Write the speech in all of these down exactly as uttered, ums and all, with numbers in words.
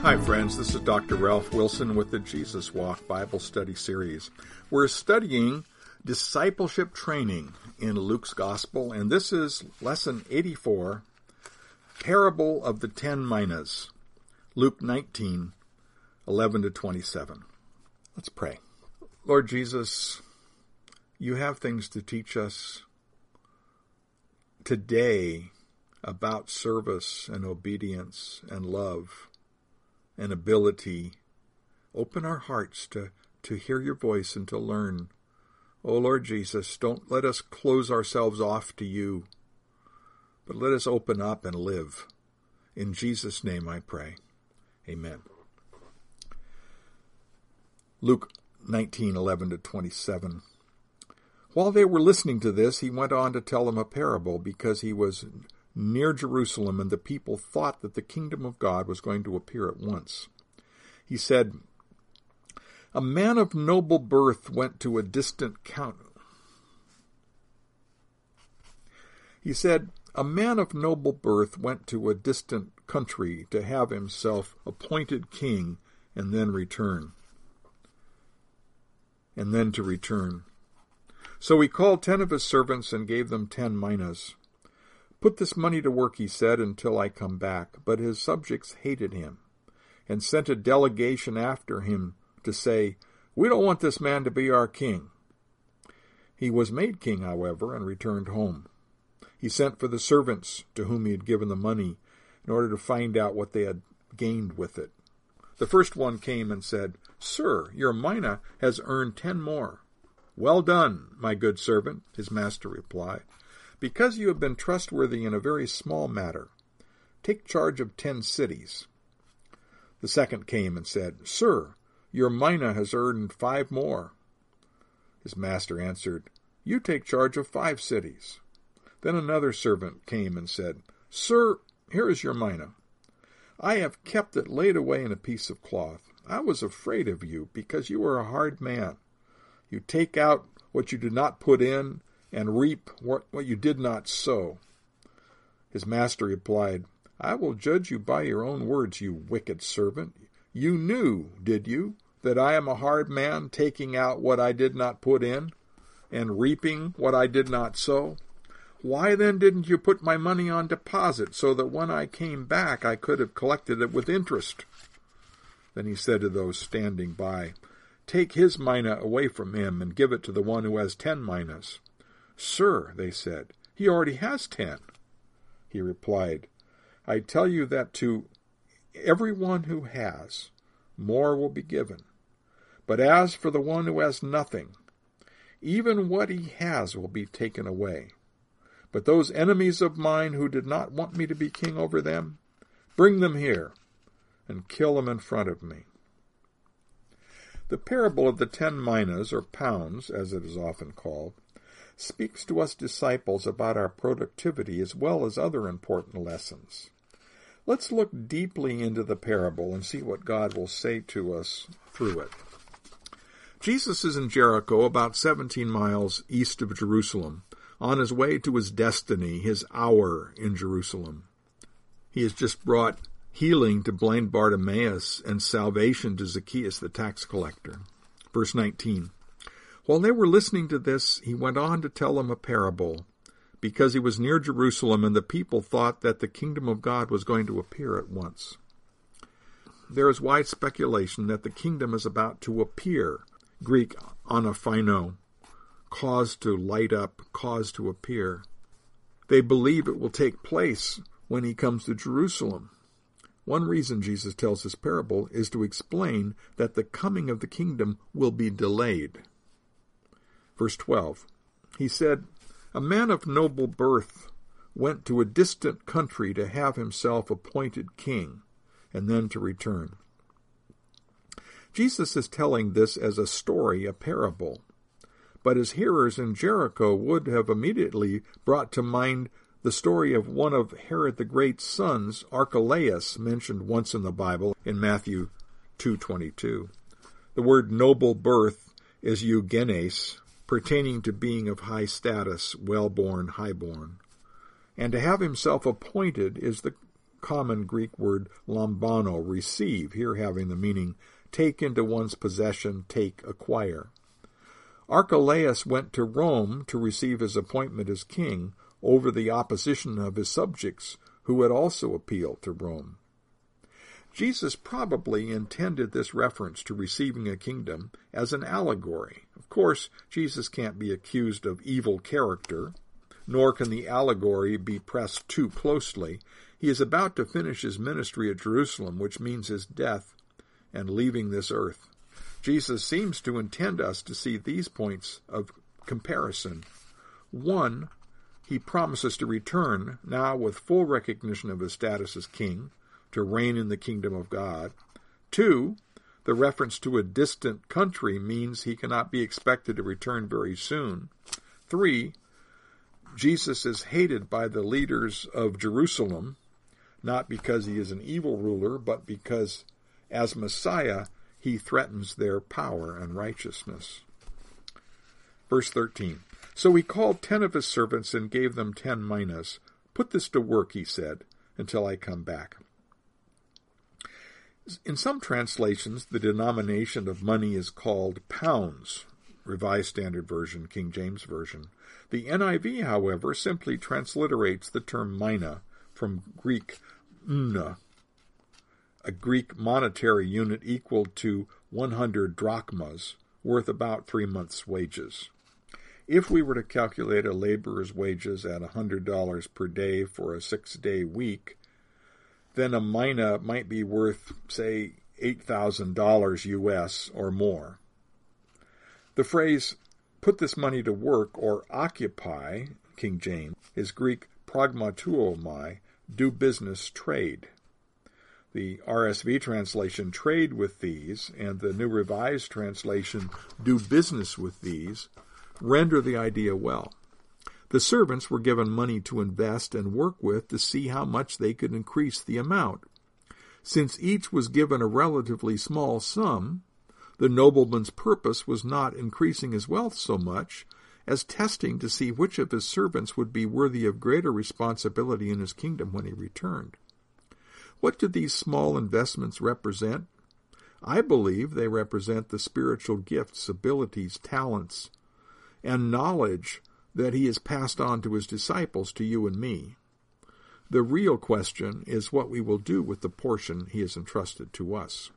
Hi friends, this is Doctor Ralph Wilson with the Jesus Walk Bible Study Series. We're studying discipleship training in Luke's Gospel, and this is Lesson eighty-four, Parable of the Ten Minas, Luke nineteen, eleven to twenty-seven. Let's pray. Lord Jesus, you have things to teach us today about service and obedience and love and ability. Open our hearts to, to hear your voice and to learn. Oh, Lord Jesus, don't let us close ourselves off to you, but let us open up and live. In Jesus' name I pray. Amen. Luke nineteen, eleven to twenty-seven. While they were listening to this, he went on to tell them a parable because he was near Jerusalem, and the people thought that the kingdom of God was going to appear at once. He said, A man of noble birth went to a distant count. He said, A man of noble birth went to a distant country to have himself appointed king and then return. And then to return. So he called ten of his servants and gave them ten minas. Put this money to work, he said, until I come back. But his subjects hated him and sent a delegation after him to say, We don't want this man to be our king. He was made king, however, and returned home. He sent for the servants to whom he had given the money in order to find out what they had gained with it. The first one came and said, Sir, your mina has earned ten more. Well done, my good servant, his master replied. Because you have been trustworthy in a very small matter, take charge of ten cities. The second came and said, Sir, your mina has earned five more. His master answered, You take charge of five cities. Then another servant came and said, Sir, here is your mina. I have kept it laid away in a piece of cloth. I was afraid of you, because you are a hard man. You take out what you did not put in, and reap what, what you did not sow. His master replied, I will judge you by your own words, you wicked servant. You knew, did you, that I am a hard man, taking out what I did not put in, and reaping what I did not sow? Why then didn't you put my money on deposit, so that when I came back I could have collected it with interest? Then he said to those standing by, Take his mina away from him, and give it to the one who has ten minas. Sir, they said, he already has ten. He replied, I tell you that to everyone who has, more will be given. But as for the one who has nothing, even what he has will be taken away. But those enemies of mine who did not want me to be king over them, bring them here and kill them in front of me. The parable of the ten minas, or pounds, as it is often called, speaks to us disciples about our productivity as well as other important lessons. Let's look deeply into the parable and see what God will say to us through it. Jesus is in Jericho, about seventeen miles east of Jerusalem, on his way to his destiny, his hour in Jerusalem. He has just brought healing to blind Bartimaeus and salvation to Zacchaeus the tax collector. Verse nineteen. While they were listening to this, he went on to tell them a parable, because he was near Jerusalem and the people thought that the kingdom of God was going to appear at once. There is wide speculation that the kingdom is about to appear, Greek anaphaino, cause to light up, cause to appear. They believe it will take place when he comes to Jerusalem. One reason Jesus tells this parable is to explain that the coming of the kingdom will be delayed. Verse twelve, he said, A man of noble birth went to a distant country to have himself appointed king, and then to return. Jesus is telling this as a story, a parable, but his hearers in Jericho would have immediately brought to mind the story of one of Herod the Great's sons, Archelaus, mentioned once in the Bible in Matthew two twenty-two. The word noble birth is eugenes, pertaining to being of high status, well-born, high-born. And to have himself appointed is the common Greek word lambano, receive, here having the meaning take into one's possession, take, acquire. Archelaus went to Rome to receive his appointment as king over the opposition of his subjects, who had also appealed to Rome. Jesus probably intended this reference to receiving a kingdom as an allegory. Of course, Jesus can't be accused of evil character, nor can the allegory be pressed too closely. He is about to finish his ministry at Jerusalem, which means his death and leaving this earth. Jesus seems to intend us to see these points of comparison. One, he promises to return, now with full recognition of his status as king, to reign in the kingdom of God. Two, the reference to a distant country means he cannot be expected to return very soon. Three, Jesus is hated by the leaders of Jerusalem, not because he is an evil ruler, but because, as Messiah, he threatens their power and righteousness. Verse thirteen. So he called ten of his servants and gave them ten minas. Put this to work, he said, until I come back. In some translations, the denomination of money is called pounds, Revised Standard Version, King James Version. The N I V, however, simply transliterates the term mina from Greek mna, a Greek monetary unit equal to one hundred drachmas, worth about three months' wages. If we were to calculate a laborer's wages at one hundred dollars per day for a six-day week, then a mina might be worth, say, eight thousand dollars U S or more. The phrase, put this money to work, or occupy, King James, is Greek pragmatuomai, do business, trade. The R S V translation, trade with these, and the New Revised Translation, do business with these, render the idea well. The servants were given money to invest and work with to see how much they could increase the amount. Since each was given a relatively small sum, the nobleman's purpose was not increasing his wealth so much as testing to see which of his servants would be worthy of greater responsibility in his kingdom when he returned. What do these small investments represent? I believe they represent the spiritual gifts, abilities, talents, and knowledge that he has passed on to his disciples, to you and me. The real question is what we will do with the portion he has entrusted to us.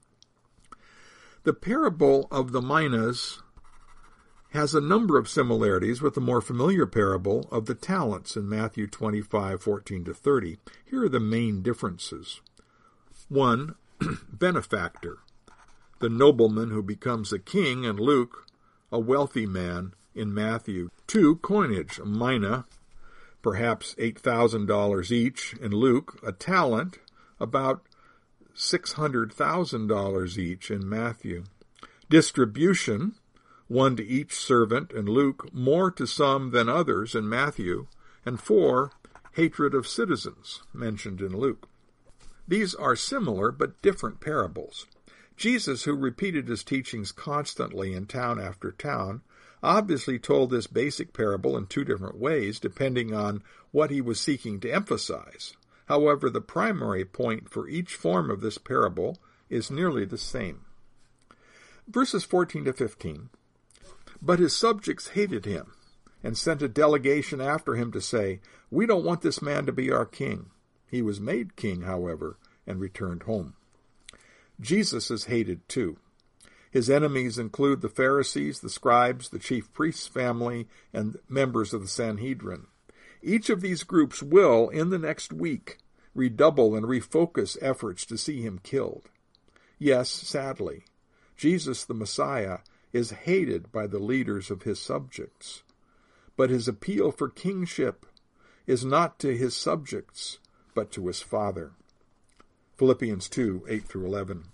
The parable of the minas has a number of similarities with the more familiar parable of the talents in Matthew twenty-five, fourteen to thirty. Here are the main differences. One, benefactor, the nobleman who becomes a king in Luke, a wealthy man in Matthew. Two, coinage, a mina, perhaps eight thousand dollars each in Luke, a talent, about six hundred thousand dollars each in Matthew. Distribution, one to each servant in Luke, more to some than others in Matthew. And four, hatred of citizens, mentioned in Luke. These are similar but different parables. Jesus, who repeated his teachings constantly in town after town, obviously told this basic parable in two different ways, depending on what he was seeking to emphasize. However, the primary point for each form of this parable is nearly the same. Verses fourteen to fifteen. But his subjects hated him, and sent a delegation after him to say, "We don't want this man to be our king." He was made king, however, and returned home. Jesus is hated too. His enemies include the Pharisees, the scribes, the chief priest's family, and members of the Sanhedrin. Each of these groups will, in the next week, redouble and refocus efforts to see him killed. Yes, sadly, Jesus the Messiah is hated by the leaders of his subjects. But his appeal for kingship is not to his subjects, but to his Father. Philippians two, eight through eleven.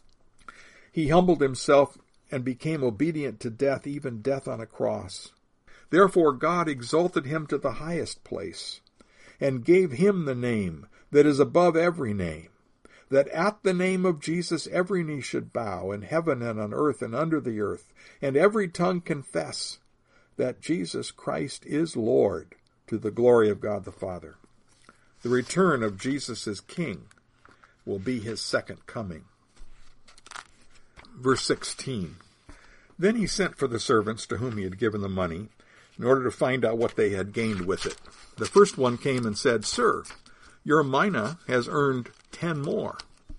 He humbled himself and became obedient to death, even death on a cross. Therefore God exalted him to the highest place, and gave him the name that is above every name, that at the name of Jesus every knee should bow, in heaven and on earth and under the earth, and every tongue confess that Jesus Christ is Lord, to the glory of God the Father. The return of Jesus as King will be his second coming. Verse sixteen. Then he sent for the servants to whom he had given the money, in order to find out what they had gained with it. The first one came and said, Sir, your mina has earned ten more.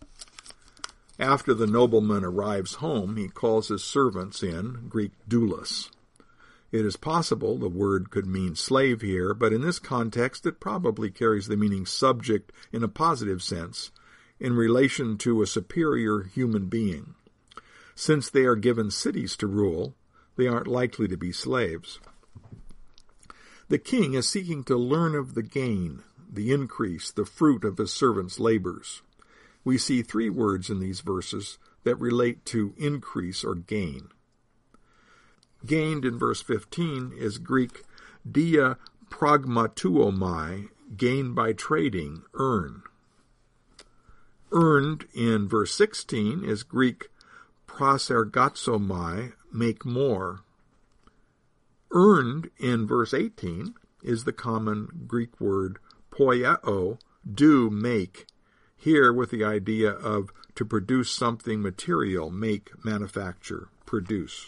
After the nobleman arrives home, he calls his servants in, Greek doulos. It is possible the word could mean slave here, but in this context it probably carries the meaning subject in a positive sense, in relation to a superior human being. Since they are given cities to rule, they aren't likely to be slaves. The king is seeking to learn of the gain, the increase, the fruit of his servants' labors. We see three words in these verses that relate to increase or gain. Gained in verse fifteen is Greek dia pragmatuomai, gain by trading, earn. Earned in verse sixteen is Greek prosergatsomai, make more. Earned in verse eighteen is the common Greek word poieo, do, make, here with the idea of to produce something material, make, manufacture, produce.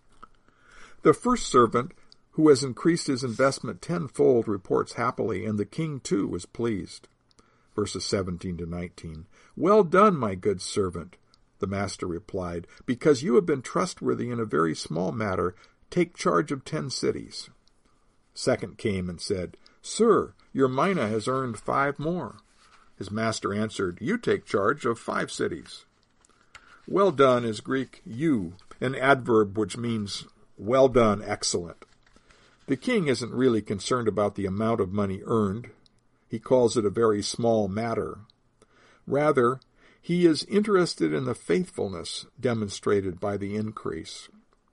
The first servant, who has increased his investment tenfold, reports happily, and the king too is pleased. Verses seventeen to nineteen. Well done, my good servant, the master replied, because you have been trustworthy in a very small matter, take charge of ten cities. Second came and said, Sir, your mina has earned five more. His master answered, You take charge of five cities. Well done is Greek you, an adverb which means well done, excellent. The king isn't really concerned about the amount of money earned. He calls it a very small matter. Rather, he is interested in the faithfulness demonstrated by the increase.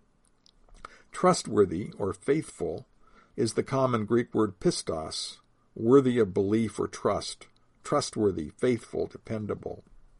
Trustworthy, or faithful, is the common Greek word pistos, worthy of belief or trust, trustworthy, faithful, dependable.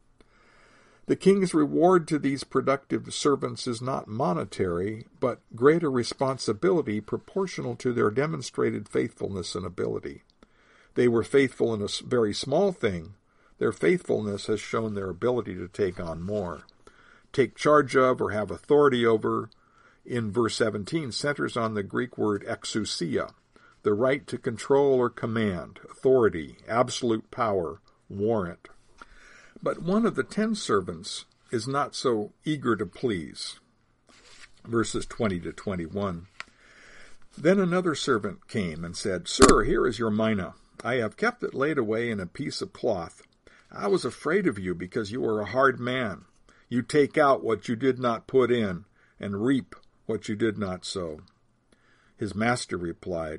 The king's reward to these productive servants is not monetary, but greater responsibility proportional to their demonstrated faithfulness and ability. They were faithful in a very small thing. Their faithfulness has shown their ability to take on more. Take charge of or have authority over, in verse seventeen, centers on the Greek word exousia, the right to control or command, authority, absolute power, warrant. But one of the ten servants is not so eager to please. Verses twenty to twenty-one. Then another servant came and said, Sir, here is your mina. I have kept it laid away in a piece of cloth. I was afraid of you because you are a hard man. You take out what you did not put in, and reap what you did not sow. His master replied,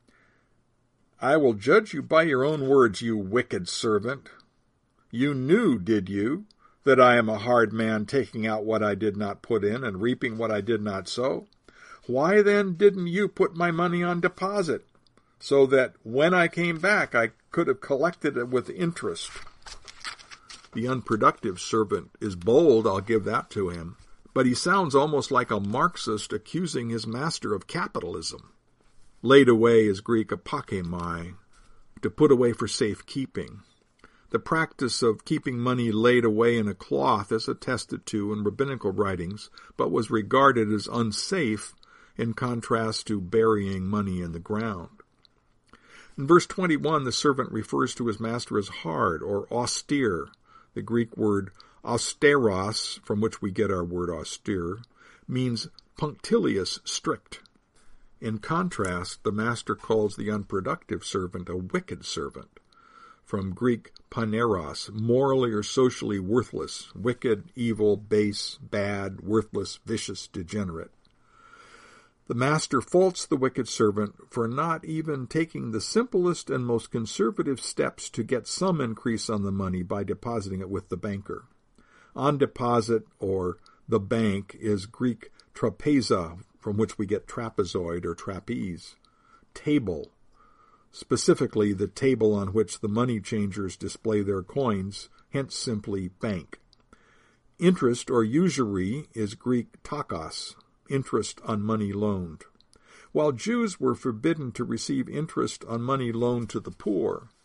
I will judge you by your own words, you wicked servant. You knew, did you, that I am a hard man, taking out what I did not put in and reaping what I did not sow? Why then didn't you put my money on deposit, so that when I came back I could have collected it with interest? The unproductive servant is bold, I'll give that to him, but he sounds almost like a Marxist accusing his master of capitalism. Laid away is Greek apokemai, to put away for safekeeping. The practice of keeping money laid away in a cloth is attested to in rabbinical writings, but was regarded as unsafe in contrast to burying money in the ground. In verse twenty-one, the servant refers to his master as hard or austere. The Greek word austeros, from which we get our word austere, means punctilious, strict. In contrast, the master calls the unproductive servant a wicked servant, from Greek paneros, morally or socially worthless, wicked, evil, base, bad, worthless, vicious, degenerate. The master faults the wicked servant for not even taking the simplest and most conservative steps to get some increase on the money by depositing it with the banker. On deposit, or the bank, is Greek trapeza, from which we get trapezoid or trapeze. Table, specifically the table on which the money changers display their coins, hence simply bank. Interest or usury is Greek takos, interest on money loaned. While Jews were forbidden to receive interest on money loaned to the poor,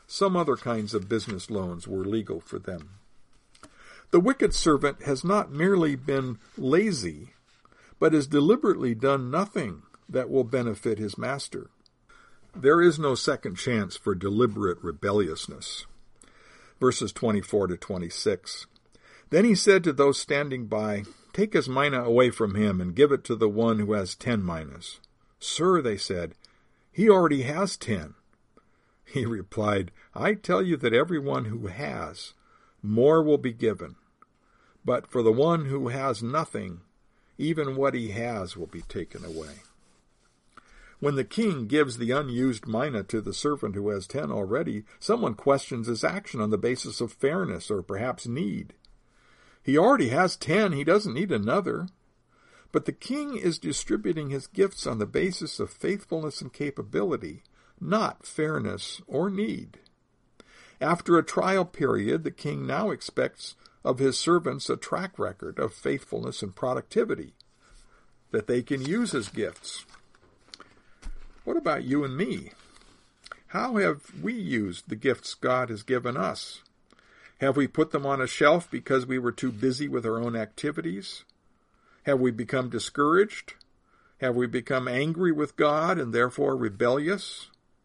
Some other kinds of business loans were legal for them. The wicked servant has not merely been lazy, but has deliberately done nothing that will benefit his master. There is no second chance for deliberate rebelliousness. Verses twenty-four to twenty-six. Then he said to those standing by, "Take his mina away from him and give it to the one who has ten minas." "Sir," they said, "he already has ten." He replied, "I tell you that everyone who has, more will be given. But for the one who has nothing, even what he has will be taken away." When the king gives the unused mina to the servant who has ten already, someone questions his action on the basis of fairness or perhaps need. He already has ten, he doesn't need another. But the king is distributing his gifts on the basis of faithfulness and capability, not fairness or need. After a trial period, the king now expects of his servants a track record of faithfulness and productivity, that they can use his gifts. What about you and me? How have we used the gifts God has given us? Have we put them on a shelf because we were too busy with our own activities? Have we become discouraged? Have we become angry with God and therefore rebellious?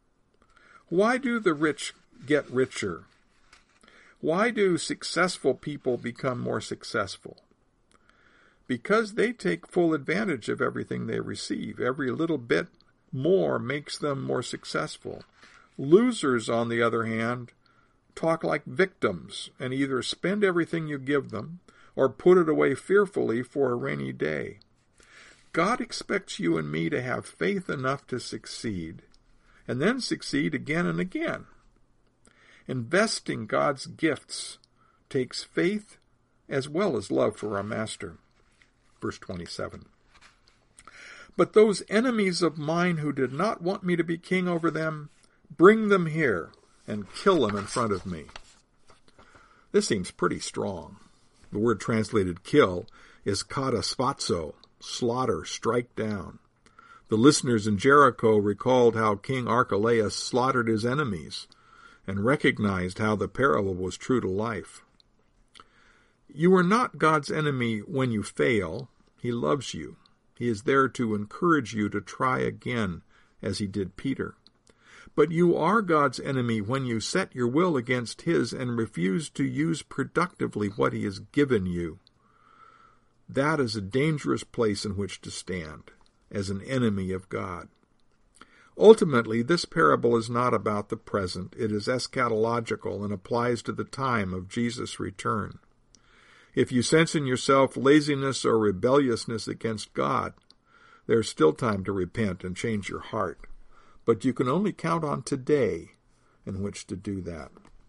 Why do the rich get richer? Why do successful people become more successful? Because they take full advantage of everything they receive. Every little bit more makes them more successful. Losers, on the other hand, talk like victims and either spend everything you give them or put it away fearfully for a rainy day. God expects you and me to have faith enough to succeed, and then succeed again and again. Investing God's gifts takes faith as well as love for our Master. Verse twenty-seven. "But those enemies of mine who did not want me to be king over them, bring them here and kill them in front of me." This seems pretty strong. The word translated kill is kataspazo, slaughter, strike down. The listeners in Jericho recalled how King Archelaus slaughtered his enemies and recognized how the parable was true to life. You are not God's enemy when you fail. He loves you. He is there to encourage you to try again, as he did Peter. But you are God's enemy when you set your will against his and refuse to use productively what he has given you. That is a dangerous place in which to stand, as an enemy of God. Ultimately, this parable is not about the present. It is eschatological and applies to the time of Jesus' return. If you sense in yourself laziness or rebelliousness against God, there is still time to repent and change your heart. But you can only count on today in which to do that.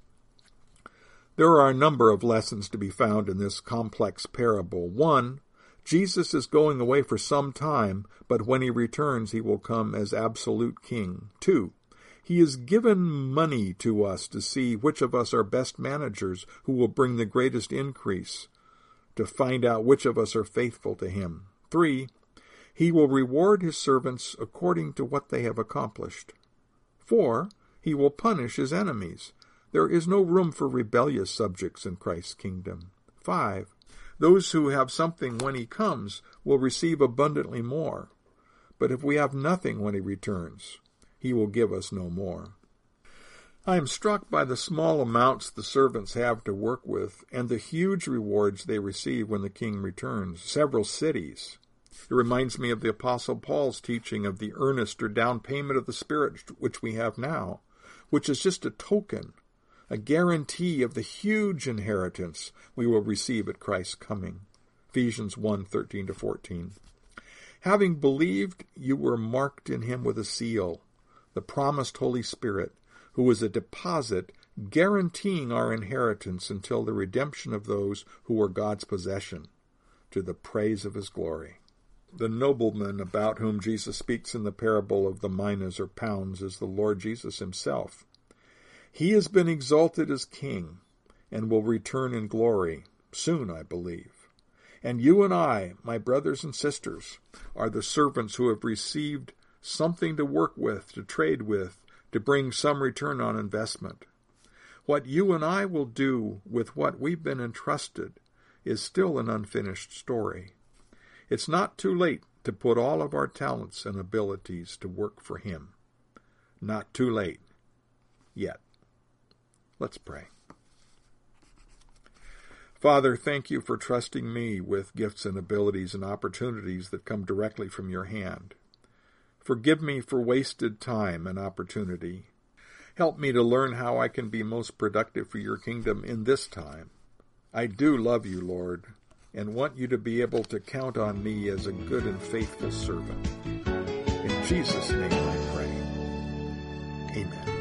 There are a number of lessons to be found in this complex parable. One, Jesus is going away for some time, but when he returns, he will come as absolute king. Two, he has given money to us to see which of us are best managers who will bring the greatest increase, to find out which of us are faithful to him. Three, he will reward his servants according to what they have accomplished. Four, he will punish his enemies. There is no room for rebellious subjects in Christ's kingdom. Five, those who have something when he comes will receive abundantly more. But if we have nothing when he returns, he will give us no more. I am struck by the small amounts the servants have to work with and the huge rewards they receive when the king returns, several cities. It reminds me of the Apostle Paul's teaching of the earnest or down payment of the Spirit which we have now, which is just a token, a guarantee of the huge inheritance we will receive at Christ's coming. Ephesians one, thirteen to fourteen. Having believed, you were marked in him with a seal, the promised Holy Spirit, who is a deposit guaranteeing our inheritance until the redemption of those who are God's possession, to the praise of his glory. The nobleman about whom Jesus speaks in the parable of the minas or pounds is the Lord Jesus himself. He has been exalted as king and will return in glory, soon, I believe. And you and I, my brothers and sisters, are the servants who have received something to work with, to trade with, to bring some return on investment. What you and I will do with what we've been entrusted is still an unfinished story. It's not too late to put all of our talents and abilities to work for Him. Not too late yet. Let's pray. Father, thank you for trusting me with gifts and abilities and opportunities that come directly from your hand. Forgive me for wasted time and opportunity. Help me to learn how I can be most productive for your kingdom in this time. I do love you, Lord, and want you to be able to count on me as a good and faithful servant. In Jesus' name I pray. Amen.